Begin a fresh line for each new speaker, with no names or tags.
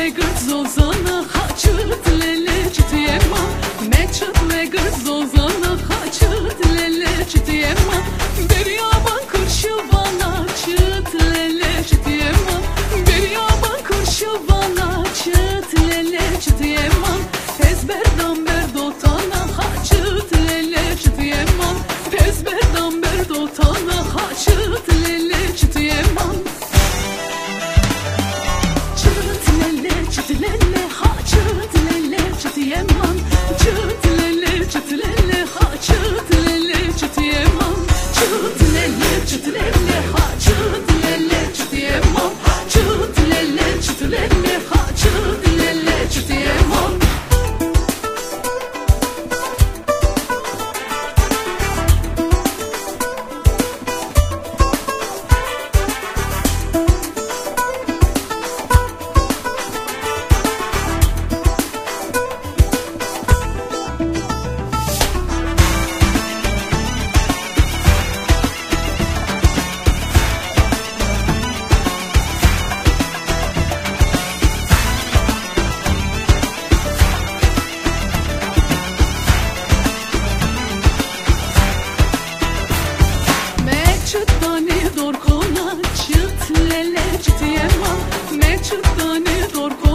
le grzozana haçut lele çitiyema meçut le grzozana haçut lele çitiyema beryaban kurşu bana çıt lele çitiyema beryaban kurşu bana çıt lele çitiyema ezberdan berdotana haçut lele çitiyema ezberdan berdotana haçut lele çitiyema çıtılele ha çıtılele çıtıyemam çıtılele çıtılele ha çıtılele çıtıyemam çıtılele çıtılele ha çıtılele çıtıyemam çıtılele çıtılele ha çıtılele çıtıyemam çıt lele çıtıyemam meçhut tane dorko